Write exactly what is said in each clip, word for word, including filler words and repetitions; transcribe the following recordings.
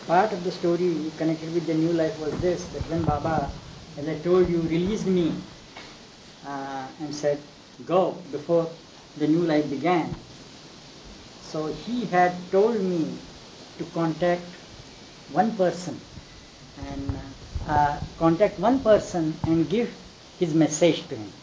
part of the story connected with the new life was this, that when Baba, as I told you, released me uh, and said, go, before the new life began. So he had told me to contact one person and uh, contact one person and give his message to him.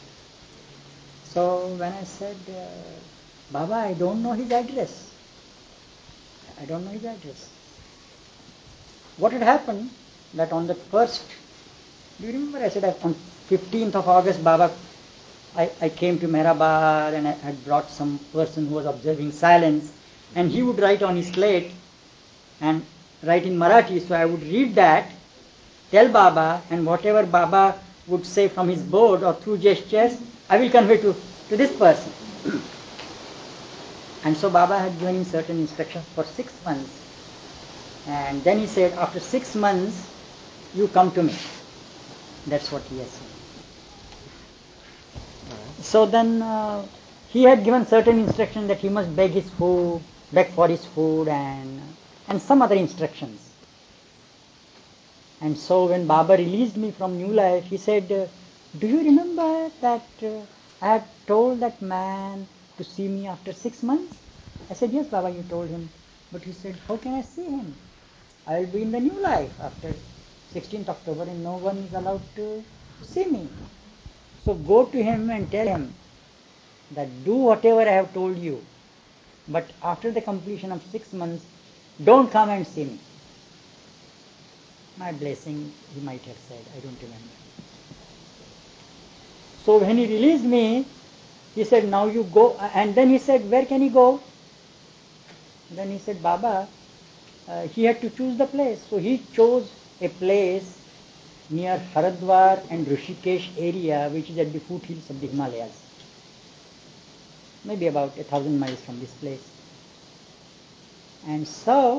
So when I said, uh, Baba, I don't know his address. I don't know his address. What had happened that on the first, do you remember I said on fifteenth of August, Baba, I, I came to Mehrabad and I had brought some person who was observing silence, and he would write on his slate and write in Marathi, so I would read that, tell Baba, and whatever Baba would say from his board or through gestures, I will convey to, to this person. And so Baba had given him certain instructions for six months. And then he said, after six months, you come to me. That's what he has said. Right. So then uh, he had given certain instructions that he must beg his food, beg for his food, and and some other instructions. And so when Baba released me from New Life, he said, uh, do you remember that uh, I had told that man to see me after six months? I said, yes, Baba, you told him. But he said, how can I see him? I will be in the New Life after sixteenth October and no one is allowed to see me. So go to him and tell him that do whatever I have told you, but after the completion of six months, don't come and see me. My blessing, he might have said, I don't remember. So when he released me, he said, now you go. And then he said, where can he go? Then he said, Baba, uh, he had to choose the place. So he chose a place near Haridwar and Rishikesh area, which is at the foothills of the Himalayas. Maybe about a thousand miles from this place. And so,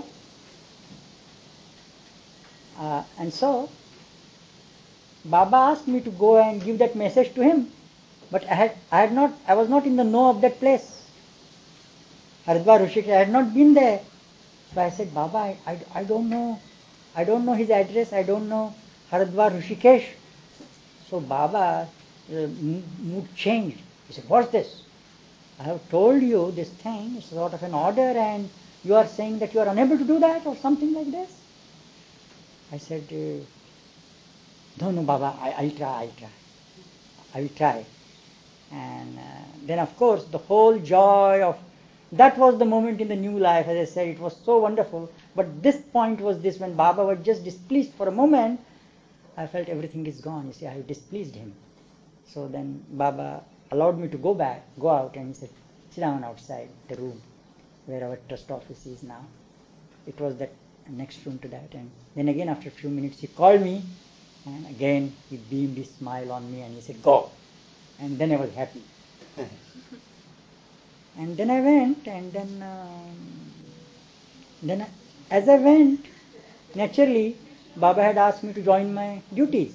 uh, and so, Baba asked me to go and give that message to him, but I had, I had not, I was not in the know of that place. Haridwar, Rishikesh, I had not been there. So I said, Baba, I, I, I don't know, I don't know his address, I don't know Haridwar, Rishikesh. So Baba, uh, mood changed. He said, what's this? I have told you this thing, it's sort of an order, and you are saying that you are unable to do that or something like this. I said, uh, no, no, Baba, I, I'll try, I'll try. I will try. And uh, then, of course, the whole joy of, that was the moment in the new life, as I said, it was so wonderful. But this point was this, when Baba was just displeased for a moment, I felt everything is gone. You see, I have displeased him. So then Baba allowed me to go back, go out, and he said, sit down outside the room where our trust office is now. It was that next room to that. And then again, after a few minutes, he called me, and again he beamed his smile on me and he said, go. And then I was happy. And then I went, and then, um, then I, as I went, naturally, Baba had asked me to join my duties.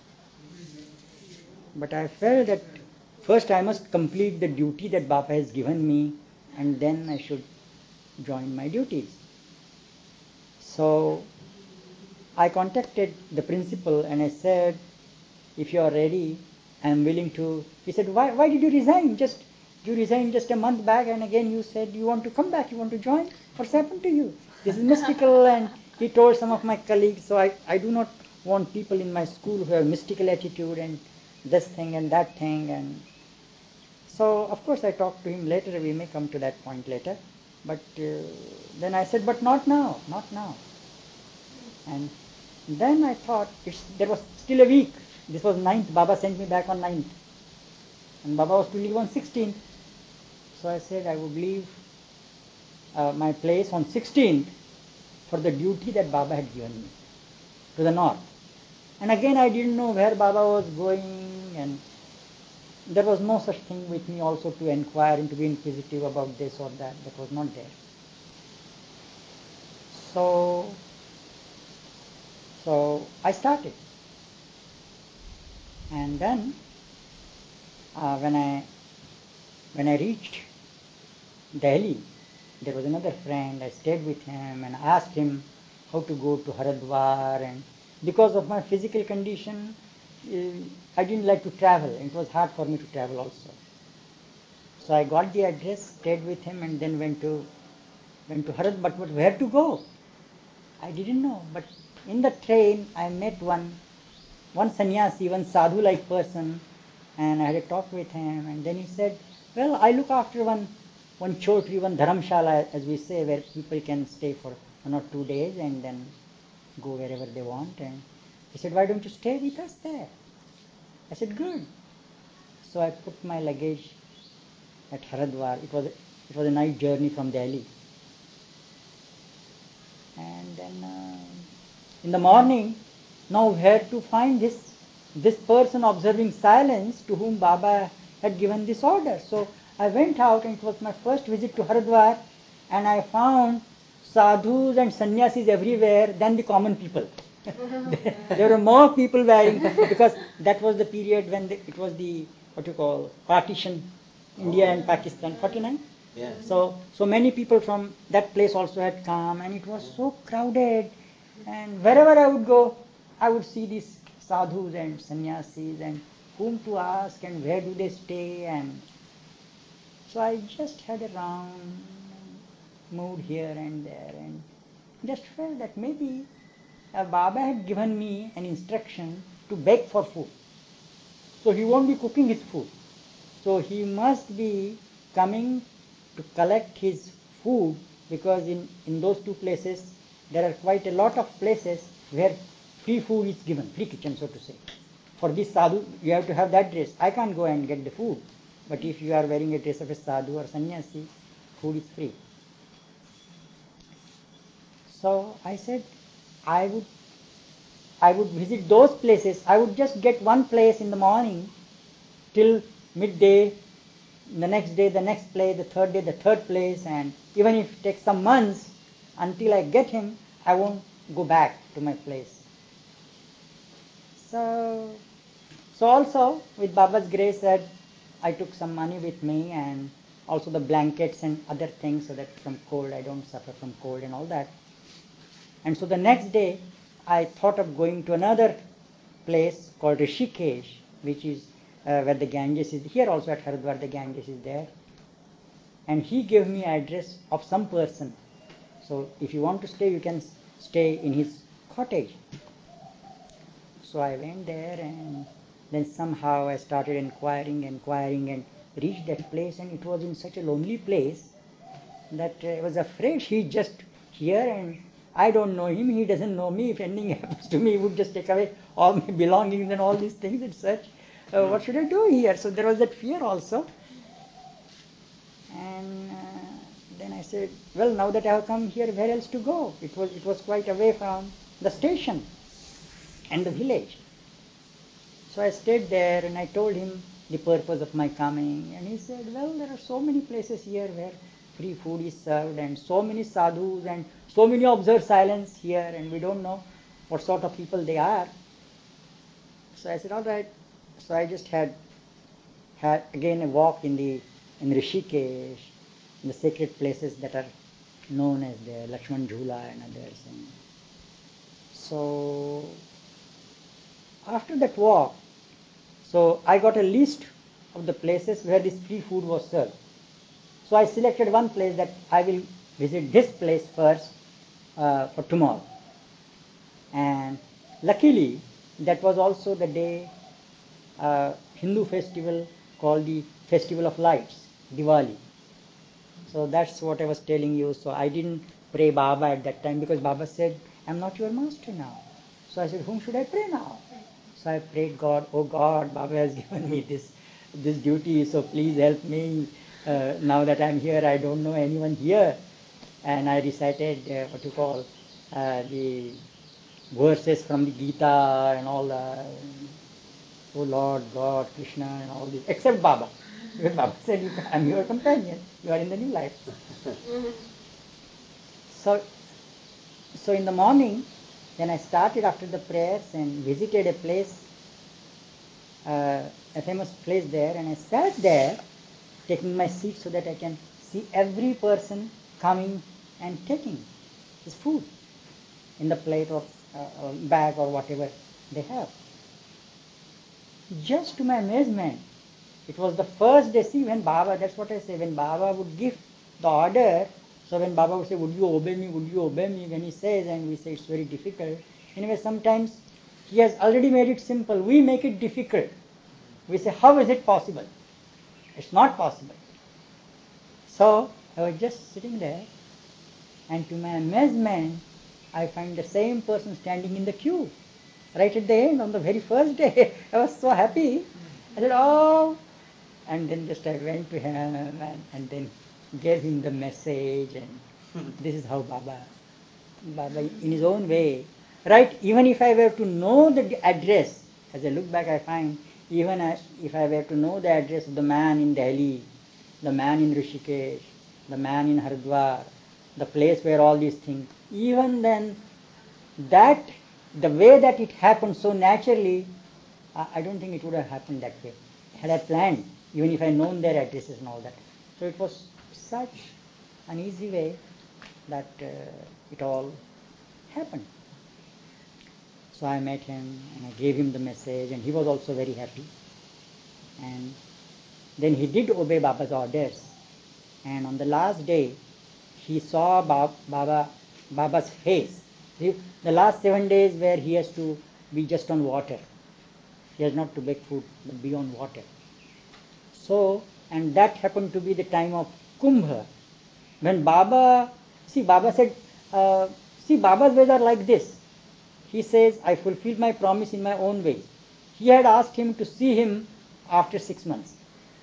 But I felt that first I must complete the duty that Baba has given me, and then I should join my duties. So I contacted the principal and I said, if you are ready, I am willing to. He said, why, why did you resign? Just you resigned just a month back, and again you said you want to come back, you want to join. What's happened to you? This is mystical. And he told some of my colleagues, so I, I do not want people in my school who have mystical attitude and this thing and that thing. And so, of course, I talked to him later. We may come to that point later. But uh, then I said, but not now, not now. And then I thought, it's, there was still a week. This was ninth. Baba sent me back on ninth. And Baba was to leave on sixteenth. So I said I would leave uh, my place on sixteenth for the duty that Baba had given me to the north. And again I didn't know where Baba was going, and there was no such thing with me also to inquire and to be inquisitive about this or that. That was not there. So, so I started. And then uh, when I when I reached Delhi, there was another friend. I stayed with him and I asked him how to go to Haridwar, and because of my physical condition, uh, I didn't like to travel. It was hard for me to travel also. So I got the address, stayed with him, and then went to went to Haridwar. But, but where to go? I didn't know. But in the train, I met one one sannyasi, one sadhu-like person, and I had a talk with him. And then he said, "Well, I look after one one chotri, one dharamshala, as we say, where people can stay for one or two days and then go wherever they want." And he said, "Why don't you stay with us there?" I said, "Good." So I put my luggage at Haridwar. It was a, it was a night journey from Delhi. And then uh, in the morning, now where to find this this person observing silence to whom Baba had given this order? So I went out, and it was my first visit to Haridwar, and I found sadhus and sannyasis everywhere than the common people. There were more people wearing, because that was the period when the, it was the, what you call, partition, India and Pakistan, forty-nine. Yeah. So, so many people from that place also had come, and it was so crowded. And wherever I would go, I would see these sadhus and sannyasis, and whom to ask, and where do they stay. And so I just had a round, moved here and there, and just felt that maybe uh, Baba had given me an instruction to beg for food. So he won't be cooking his food. So he must be coming to collect his food, because in, in those two places there are quite a lot of places where free food is given, free kitchen, so to say. For this sadhu, you have to have that dress. I can't go and get the food. But if you are wearing a dress of a sadhu or sannyasi, food is free. So I said, I would I would visit those places. I would just get one place in the morning till midday, the next day the next place, the third day the third place, and even if it takes some months until I get him, I won't go back to my place. So, so also with Baba's grace, that I took some money with me, and also the blankets and other things, so that from cold I don't suffer from cold and all that. And so the next day I thought of going to another place called Rishikesh, which is uh, where the Ganges is. Here also at Haridwar the Ganges is there. And he gave me address of some person. So if you want to stay, you can stay in his cottage. So I went there, and then somehow I started inquiring, inquiring, and reached that place. And it was in such a lonely place that uh, I was afraid he's just here, and I don't know him, he doesn't know me. If anything happens to me, he would just take away all my belongings and all these things and such. Uh, what should I do here? So there was that fear also. And uh, then I said, well, now that I have come here, where else to go? It was it was quite away from the station and the village. So I stayed there, and I told him the purpose of my coming. And he said, well, there are so many places here where free food is served, and so many sadhus, and so many observe silence here, and we don't know what sort of people they are. So I said, all right. So I just had had again a walk in the in Rishikesh, in the sacred places that are known as the Lakshman Jhula and others. And so after that walk, so I got a list of the places where this free food was served. So I selected one place that I will visit this place first uh, for tomorrow. And luckily, that was also the day uh, Hindu festival called the Festival of Lights, Diwali. So that's what I was telling you. So I didn't pray Baba at that time, because Baba said, I'm not your master now. So I said, whom should I pray now? So I prayed God, oh God, Baba has given me this this duty, so please help me. Uh, now that I'm here, I don't know anyone here. And I recited uh, what you call uh, the verses from the Gita and all the, oh Lord, God, Krishna and all this, except Baba. Because Baba said, you, I'm your companion, you are in the new life. So, so in the morning, then I started after the prayers and visited a place, uh, a famous place there, and I sat there taking my seat so that I can see every person coming and taking his food. in the plate or uh, bag or whatever they have. Just to my amazement, it was the first day, see when Baba, that's what I say, when Baba would give the order, so when Baba would say, would you obey me, would you obey me, when he says, and we say it's very difficult. Anyway, sometimes he has already made it simple, we make it difficult. We say, how is it possible? It's not possible. So, I was just sitting there, and to my amazement, I find the same person standing in the queue, right at the end, on the very first day. I was so happy. I said, oh, and then just I went to him and, and then gave him the message, and this is how Baba, Baba in his own way, right? Even if I were to know the address, as I look back I find, even I, if I were to know the address of the man in Delhi, the man in Rishikesh, the man in Haridwar, the place where all these things, even then, that, the way that it happened so naturally, I, I don't think it would have happened that way. Had I planned, even if I known their addresses and all that. So it was such an easy way that uh, it all happened. So I met him and I gave him the message, and he was also very happy. And then he did obey Baba's orders. And on the last day, he saw Baba, Baba's face. The last seven days where he has to be just on water. He has not to beg food, but be on water. So, and that happened to be the time of Kumbh. When Baba, see Baba said, uh, see Baba's ways are like this. He says, I fulfilled my promise in my own way. He had asked him to see him after six months.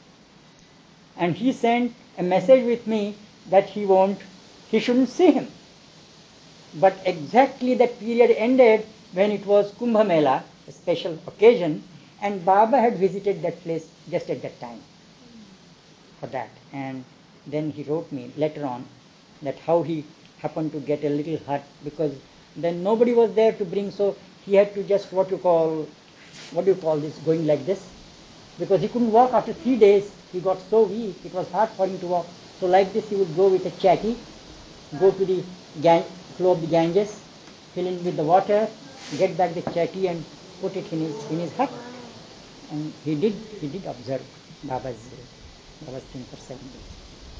And he sent a message with me that he won't, he shouldn't see him. But exactly that period ended when it was Kumbh Mela, a special occasion, and Baba had visited that place just at that time for that. And then he wrote me later on that how he happened to get a little hurt, because then nobody was there to bring, so he had to just what you call, what do you call this, going like this, because he couldn't walk after three days. He got so weak, it was hard for him to walk. So like this he would go with a chatty, go to the gang, flow of the Ganges, fill in with the water, get back the chatty and put it in his in his hut. And he did he did observe Baba's Baba's thing for seven days.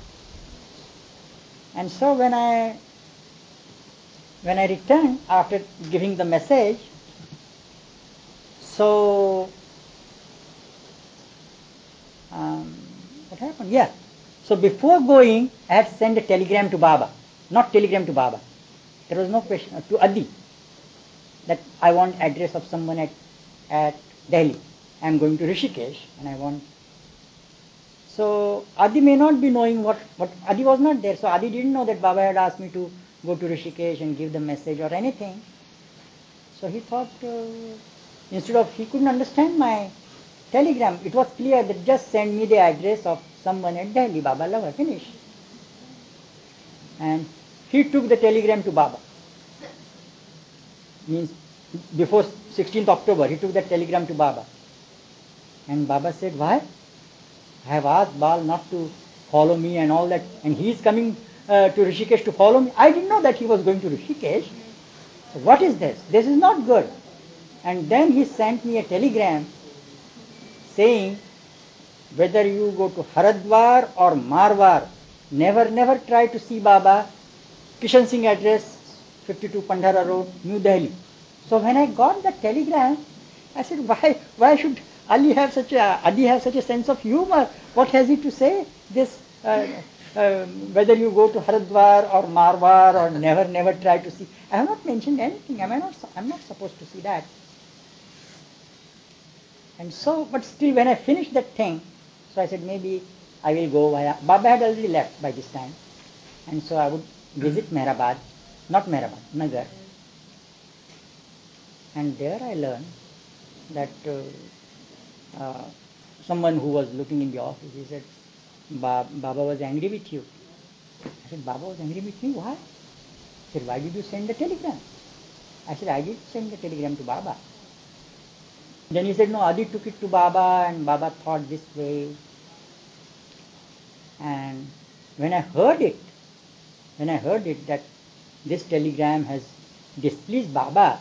And so when I when I returned after giving the message, so um, what happened? Yeah. So before going, I had sent a telegram to Baba, not telegram to Baba. There was no question uh, to Adi that I want address of someone at at Delhi. I am going to Rishikesh and I want. So Adi may not be knowing what, what Adi was not there. So Adi didn't know that Baba had asked me to go to Rishikesh and give the message or anything. So he thought uh, instead of, he couldn't understand my telegram. It was clear that just send me the address of someone at Delhi. Baba Lover, finish. And he took the telegram to Baba. Means before sixteenth October, he took that telegram to Baba. And Baba said, why? I have asked Bal not to follow me and all that, and he is coming uh, to Rishikesh to follow me. I didn't know that he was going to Rishikesh. So what is this? This is not good. And then he sent me a telegram saying, whether you go to Haridwar or Marwar, never, never try to see Baba. Kishan Singh address, fifty-two Pandhara Road, New Delhi. So when I got the telegram, I said, why, why should Ali have such a, Adi have such a sense of humor? What has he to say? This, uh, uh, whether you go to Haridwar or Marwar or never, never try to see. I have not mentioned anything. Am I not? I'm not supposed to see that. And so, but still, when I finished that thing, so I said maybe I will go via. Baba had already left by this time, and so I would visit Mehrabad, not Mehrabad, Nagar, and there I learned that. Uh, Uh, someone who was looking in the office, he said, ba- Baba was angry with you. I said, Baba was angry with me? Why? He said, why did you send the telegram? I said, I did send the telegram to Baba. Then he said, no, Adi took it to Baba and Baba thought this way. And when I heard it, when I heard it that this telegram has displease Baba.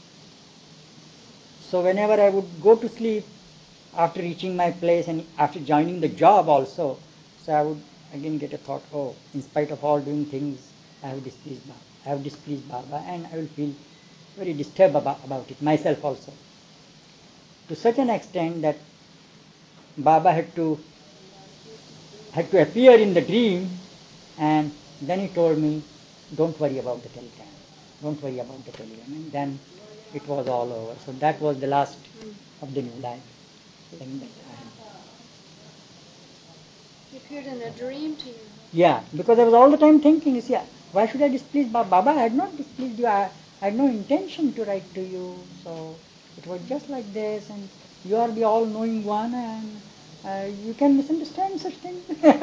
So whenever I would go to sleep after reaching my place and after joining the job also, so I would again get a thought, oh, in spite of all doing things, I have displeased Baba, I have displeased Baba, and I will feel very disturbed about, about it myself also. To such an extent that Baba had to had to appear in the dream, and then he told me, don't worry about the telegram, don't worry about the telegram, and then it was all over. So that was the last of the new life. He appeared in a dream to you. Yeah, because I was all the time thinking, you see, why should I displease Baba? Baba, I had not displeased you. I, I had no intention to write to you. So it was just like this, and you are the all-knowing one, and uh, you can misunderstand such things.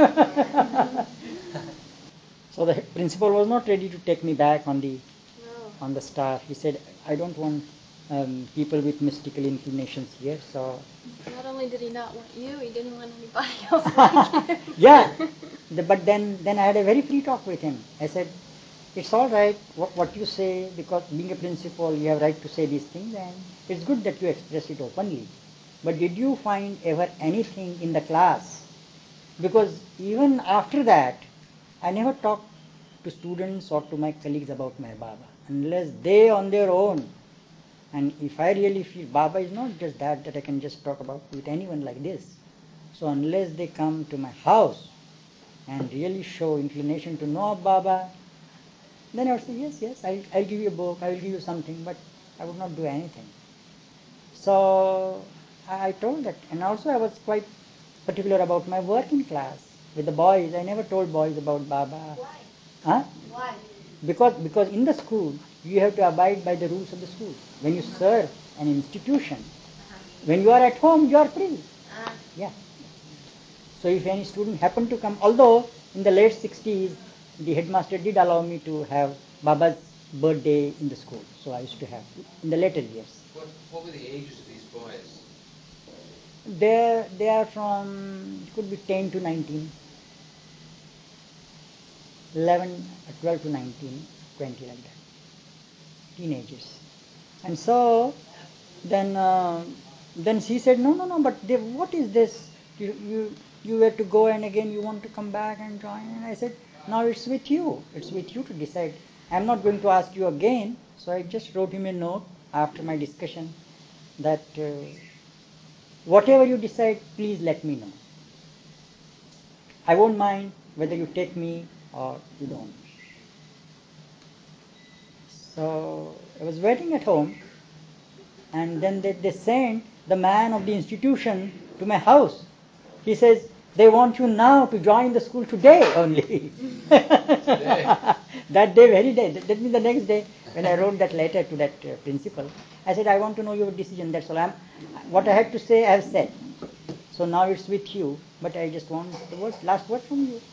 So the principal was not ready to take me back on the No. on the staff. He said, I don't want um, people with mystical inclinations here. So not only did he not want you, he didn't want anybody else like you. Yeah, the, but then then I had a very free talk with him. I said, it's all right what, what you say, because being a principal you have right to say these things, and it's good that you express it openly. But did you find ever anything in the class? Because even after that, I never talked to students or to my colleagues about my Baba unless they on their own. And if I really feel Baba is not just that that I can just talk about with anyone like this. So unless they come to my house and really show inclination to know Baba, then I would say, yes, yes, I'll, I'll give you a book, I will give you something, but I would not do anything. So I told that. And also I was quite particular about my working class. With the boys, I never told boys about Baba. Why? Huh? Why? Because, because in the school, you have to abide by the rules of the school. When you serve an institution, uh-huh. When you are at home, you are free. Uh-huh. Yeah. So if any student happened to come, although in the late sixties, the headmaster did allow me to have Baba's birthday in the school. So I used to have in the later years. What, what were the ages of these boys? They they are from, it could be ten to nineteen, eleven, twelve to nineteen, twenty, like that. Teenagers. And so then uh, then she said, no, no, no, but they, what is this? You, you, you were to go and again you want to come back and join. And I said, now it's with you. It's with you to decide. I'm not going to ask you again. So I just wrote him a note after my discussion that uh, whatever you decide, please let me know. I won't mind whether you take me or you don't. So I was waiting at home, and then they, they sent the man of the institution to my house. He says, they want you now to join the school today only. Today. That day, very day. That means the next day, when I wrote that letter to that uh, principal, I said, I want to know your decision. That's all. I'm, what I had to say, I have said. So now it's with you, but I just want the word, last word from you.